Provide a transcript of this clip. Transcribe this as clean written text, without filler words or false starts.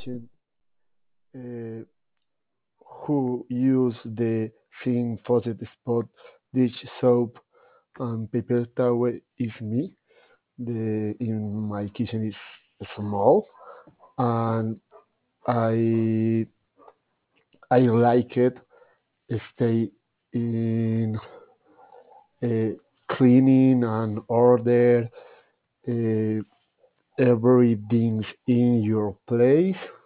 kitchen uh, who use the thin faucet spot dish soap and paper towel is me. The in my kitchen is small, and I I like it. Stay in uh, cleaning and order. Uh, Everything's in your place.